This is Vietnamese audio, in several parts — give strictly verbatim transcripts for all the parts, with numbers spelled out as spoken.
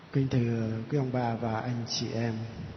Kính thưa quý ông bà và anh chị em,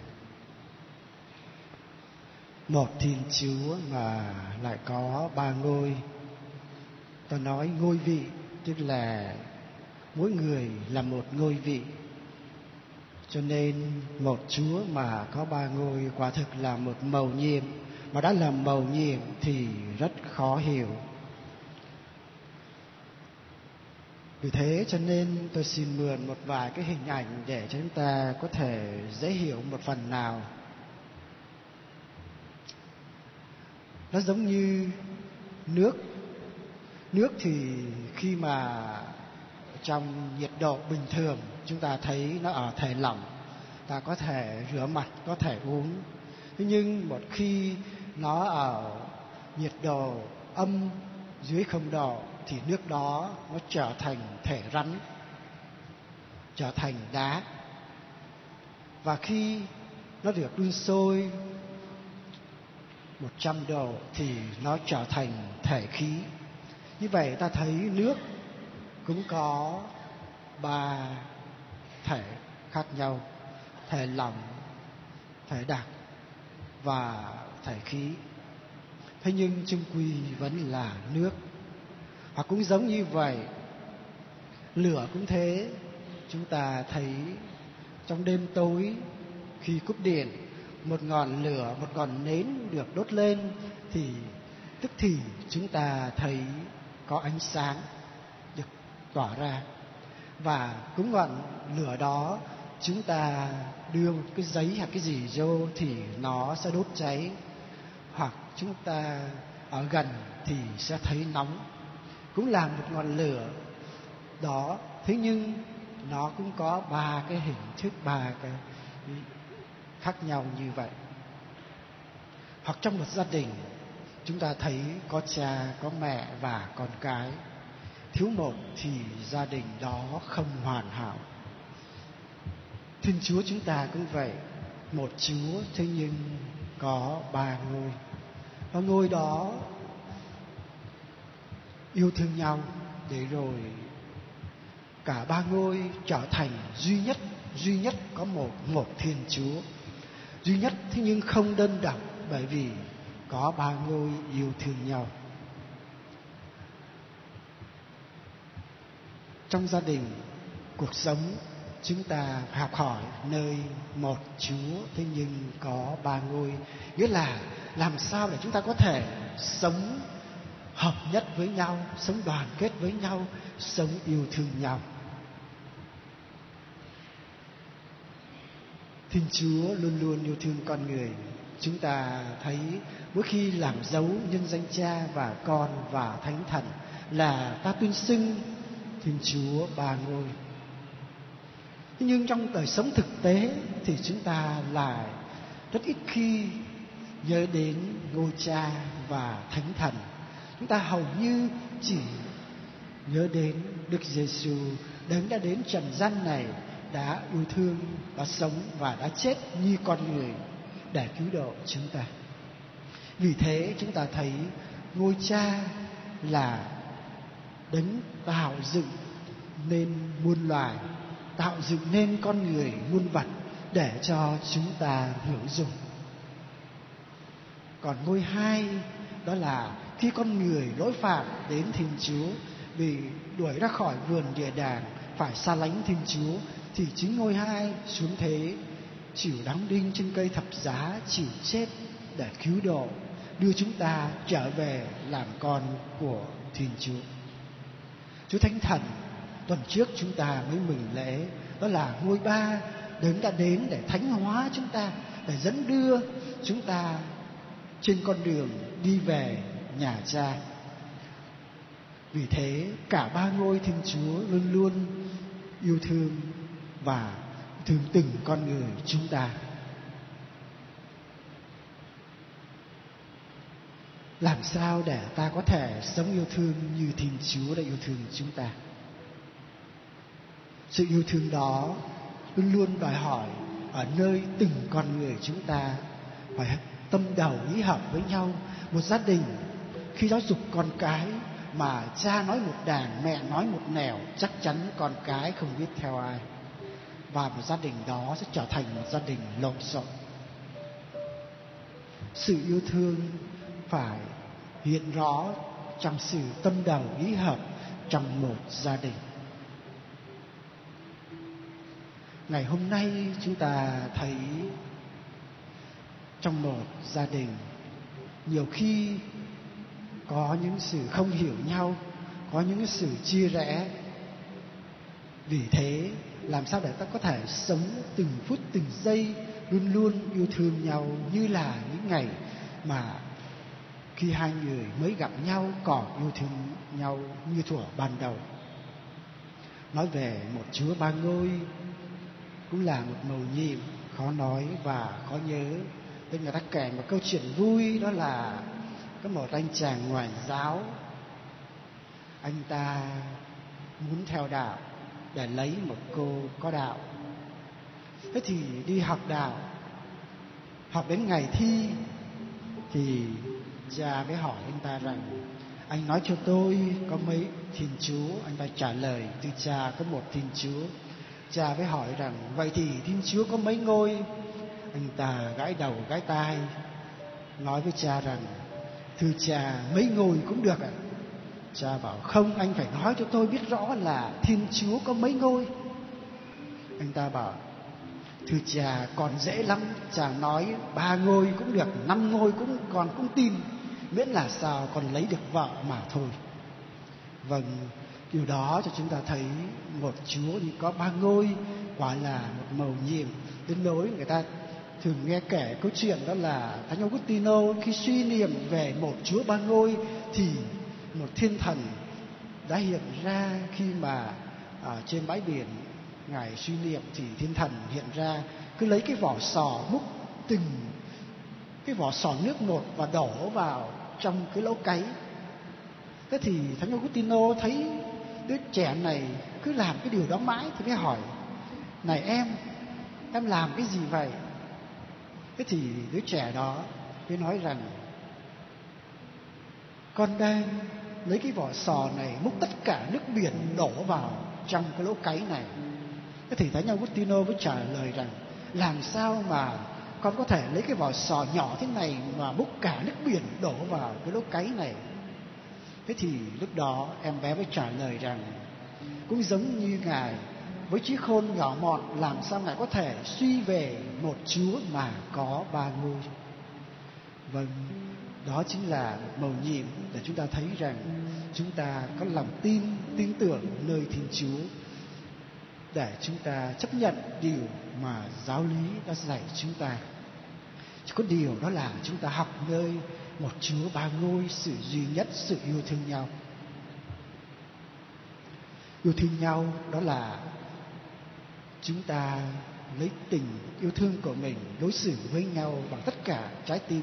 một Thiên Chúa mà lại có ba ngôi. Ta nói ngôi vị tức là mỗi người là một ngôi vị. Cho nên một Chúa mà có ba ngôi quả thực là một mầu nhiệm. Mà đã là mầu nhiệm thì rất khó hiểu. Vì thế cho nên tôi xin mượn một vài cái hình ảnh để cho chúng ta có thể dễ hiểu một phần nào. Nó giống như nước. Nước thì khi mà trong nhiệt độ bình thường chúng ta thấy nó ở thể lỏng, ta có thể rửa mặt, có thể uống. Thế nhưng một khi nó ở nhiệt độ âm dưới không độ thì nước đó nó trở thành thể rắn, trở thành đá. Và khi nó được đun sôi một trăm độ thì nó trở thành thể khí. Như vậy ta thấy nước cũng có ba thể khác nhau: thể lỏng, thể đặc và thể khí. Thế nhưng chung quy vẫn là nước. Hoặc cũng giống như vậy, lửa cũng thế. Chúng ta thấy trong đêm tối khi cúp điện, một ngọn lửa, một ngọn nến được đốt lên thì tức thì chúng ta thấy có ánh sáng được tỏa ra. Và cũng ngọn lửa đó chúng ta đưa một cái giấy hoặc cái gì vô thì nó sẽ đốt cháy. Hoặc chúng ta ở gần thì sẽ thấy nóng. Cũng là một ngọn lửa đó, thế nhưng nó cũng có ba cái hình thức, ba cái khác nhau như vậy. Hoặc trong một gia đình chúng ta thấy có cha, có mẹ và con cái. Thiếu một thì gia đình đó không hoàn hảo. Thiên Chúa chúng ta cũng vậy, một Chúa thế nhưng có ba ngôi. Và ngôi đó yêu thương nhau để rồi cả ba ngôi trở thành duy nhất. Duy nhất có một, một Thiên Chúa duy nhất, thế nhưng không đơn độc, bởi vì có ba ngôi yêu thương nhau. Trong gia đình, cuộc sống chúng ta học hỏi nơi một Chúa thế nhưng có ba ngôi. Nghĩa là làm sao để chúng ta có thể sống hợp nhất với nhau, sống đoàn kết với nhau, sống yêu thương nhau. Thiên Chúa luôn luôn yêu thương con người. Chúng ta thấy mỗi khi làm dấu nhân danh Cha và Con và Thánh Thần là ta tuyên xưng Thiên Chúa ba ngôi. Nhưng trong đời sống thực tế thì chúng ta lại rất ít khi nhớ đến ngôi Cha và Thánh Thần. Chúng ta hầu như chỉ nhớ đến Đức Giêsu, Đấng đã đến trần gian này, đã yêu thương, đã sống và đã chết như con người để cứu độ chúng ta. Vì thế chúng ta thấy ngôi Cha là Đấng tạo dựng nên muôn loài, tạo dựng nên con người muôn vật để cho chúng ta hưởng dụng. Còn ngôi hai đó là khi con người lỗi phạm đến Thiên Chúa, vì đuổi ra khỏi vườn địa đàng, phải xa lánh Thiên Chúa, thì chính ngôi hai xuống thế, chịu đóng đinh trên cây thập giá, chịu chết để cứu độ, đưa chúng ta trở về làm con của Thiên Chúa. Chúa Thánh Thần tuần trước chúng ta mới mừng lễ, đó là ngôi ba, Đấng đã đến để thánh hóa chúng ta, để dẫn đưa chúng ta trên con đường đi về nhà Cha. Vì thế cả ba ngôi Thiên Chúa luôn luôn yêu thương và thương từng con người chúng ta. Làm sao để ta có thể sống yêu thương như Thiên Chúa đã yêu thương chúng ta? Sự yêu thương đó luôn luôn đòi hỏi ở nơi từng con người chúng ta phải tâm đầu ý hợp với nhau. Một gia đình khi giáo dục con cái mà cha nói một đàng, mẹ nói một nẻo, chắc chắn con cái không biết theo ai. và một gia đình đó sẽ trở thành một gia đình lộn xộn. Sự yêu thương phải hiện rõ trong sự tâm đầu ý hợp trong một gia đình. Ngày hôm nay chúng ta thấy trong một gia đình nhiều khi có những sự không hiểu nhau, có những sự chia rẽ. Vì thế làm sao để ta có thể sống từng phút từng giây luôn luôn yêu thương nhau như là những ngày mà khi hai người mới gặp nhau còn yêu thương nhau như thuở ban đầu. Nói về một Chúa ba ngôi cũng là một mầu nhiệm khó nói và khó nhớ. Nên người ta kể một câu chuyện vui, đó là có một anh chàng ngoại giáo, anh ta muốn theo đạo để lấy một cô có đạo. Thế thì đi học đạo, học đến ngày thi thì cha mới hỏi anh ta rằng: anh nói cho tôi có mấy Thiên Chúa? Anh ta trả lời: thưa cha, có một Thiên Chúa. Cha mới hỏi rằng: vậy thì Thiên Chúa có mấy ngôi? Anh ta gãi đầu gãi tai nói với cha rằng: thưa cha, mấy ngôi cũng được ạ. Cha bảo: không, anh phải nói cho tôi biết rõ là Thiên Chúa có mấy ngôi. Anh ta bảo: thưa cha, còn dễ lắm, cha nói ba ngôi cũng được, năm ngôi cũng còn cũng tin, miễn là sao còn lấy được vợ mà thôi. Vâng, điều đó cho chúng ta thấy một Chúa như có ba ngôi quả là một mầu nhiệm. Đến nỗi người ta thường nghe kể câu chuyện đó là Thánh Augustino khi suy niệm về một Chúa ba ngôi thì một thiên thần đã hiện ra. Khi mà ở trên bãi biển Ngài suy niệm thì thiên thần hiện ra, cứ lấy cái vỏ sò múc từng cái vỏ sò nước một và đổ vào trong cái lỗ cáy. Thế thì Thánh Augustino thấy đứa trẻ này cứ làm cái điều đó mãi thì mới hỏi: này em, em làm cái gì vậy? Thế thì đứa trẻ đó mới nói rằng: con đang lấy cái vỏ sò này múc tất cả nước biển đổ vào trong cái lỗ cáy này. Thế thì Thánh Augustino mới trả lời rằng: làm sao mà con có thể lấy cái vỏ sò nhỏ thế này mà múc cả nước biển đổ vào cái lỗ cáy này? Thế thì lúc đó em bé mới trả lời rằng: cũng giống như Ngài với trí khôn nhỏ mọn, làm sao Ngài có thể suy về một Chúa mà có ba ngôi? Vâng, đó chính là một mầu nhiệm để chúng ta thấy rằng chúng ta có lòng tin, tin tưởng nơi Thiên Chúa, để chúng ta chấp nhận điều mà giáo lý đã dạy chúng ta. Chỉ có điều đó là chúng ta học nơi một Chúa ba ngôi, sự duy nhất, sự yêu thương nhau. Yêu thương nhau đó là chúng ta lấy tình yêu thương của mình đối xử với nhau bằng tất cả trái tim.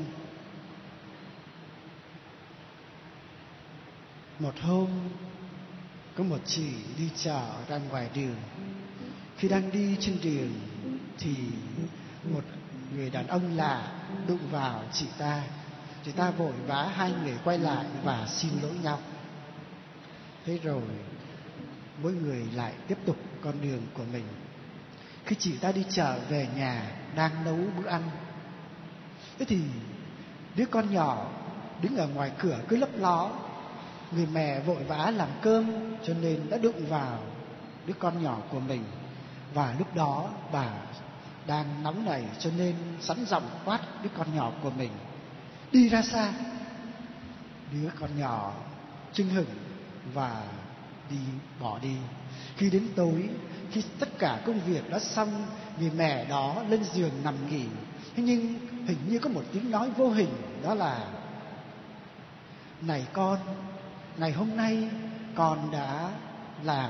Một hôm có một chị đi chợ ra ngoài đường. Khi đang đi trên đường thì một người đàn ông lạ đụng vào chị ta. Chị ta vội vã hai người quay lại và xin lỗi nhau. Thế rồi mỗi người lại tiếp tục con đường của mình. Khi chị ta đi chợ về nhà đang nấu bữa ăn, thế thì đứa con nhỏ đứng ở ngoài cửa cứ lấp ló. Người mẹ vội vã làm cơm cho nên đã đụng vào đứa con nhỏ của mình. Và lúc đó bà đang nóng nảy cho nên sẵn giọng quát đứa con nhỏ của mình: đi ra xa. Đứa con nhỏ chưng hửng và đi bỏ đi. Khi đến tối, khi tất cả công việc đã xong, người mẹ đó lên giường nằm nghỉ. Thế nhưng hình như có một tiếng nói vô hình, đó là: này con, ngày hôm nay con đã làm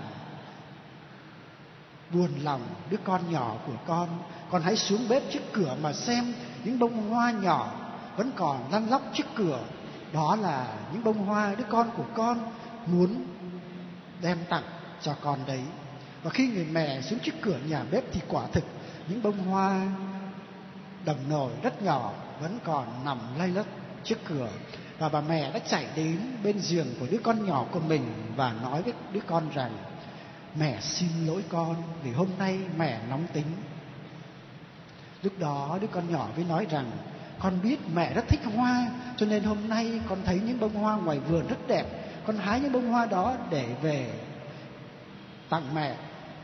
buồn lòng đứa con nhỏ của con. Con hãy xuống bếp trước cửa mà xem, những bông hoa nhỏ vẫn còn lăn lóc trước cửa. Đó là những bông hoa đứa con của con muốn đem tặng cho con đấy. Và khi người mẹ xuống trước cửa nhà bếp thì quả thực những bông hoa đồng nổi rất nhỏ vẫn còn nằm lay lất trước cửa. Và bà mẹ đã chạy đến bên giường của đứa con nhỏ của mình và nói với đứa con rằng: mẹ xin lỗi con vì hôm nay mẹ nóng tính. Lúc đó đứa con nhỏ mới nói rằng, con biết mẹ rất thích hoa, cho nên hôm nay con thấy những bông hoa ngoài vườn rất đẹp, con hái những bông hoa đó để về tặng mẹ.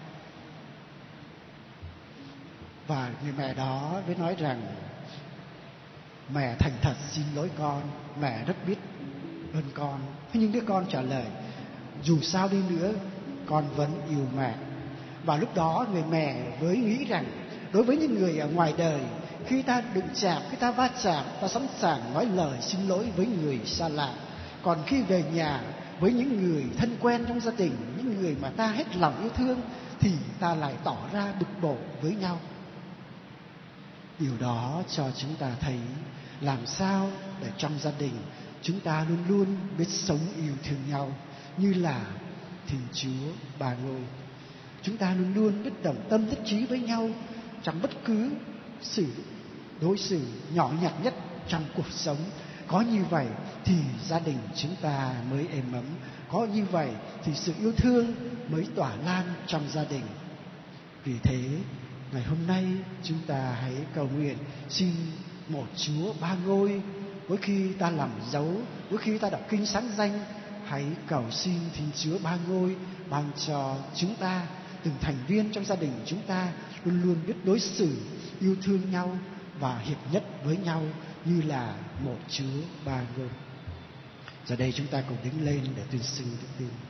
Và người mẹ đó mới nói rằng, mẹ thành thật xin lỗi con, mẹ rất biết ơn con. Thế nhưng đứa con trả lời, dù sao đi nữa con vẫn yêu mẹ. Và lúc đó người mẹ mới nghĩ rằng, đối với những người ở ngoài đời, khi ta đụng chạm, khi ta va chạm, ta sẵn sàng nói lời xin lỗi với người xa lạ. Còn khi về nhà với những người thân quen trong gia đình, những người mà ta hết lòng yêu thương, thì ta lại tỏ ra bực bội với nhau. Điều đó cho chúng ta thấy làm sao để trong gia đình chúng ta luôn luôn biết sống yêu thương nhau như là Thiên Chúa Ba Ngôi. Chúng ta luôn luôn biết đồng tâm nhất trí với nhau trong bất cứ sự đối xử nhỏ nhặt nhất trong cuộc sống. Có như vậy thì gia đình chúng ta mới êm ấm. Có như vậy thì sự yêu thương mới tỏa lan trong gia đình. Vì thế ngày hôm nay chúng ta hãy cầu nguyện xin một Chúa Ba Ngôi. Mỗi khi ta làm dấu, mỗi khi ta đọc kinh sáng danh, hãy cầu xin Thiên Chúa Ba Ngôi ban cho chúng ta, từng thành viên trong gia đình chúng ta luôn luôn biết đối xử yêu thương nhau và hiệp nhất với nhau như là một Chúa Ba Ngôi. Giờ đây chúng ta cùng đứng lên để tuyên xưng đức tin.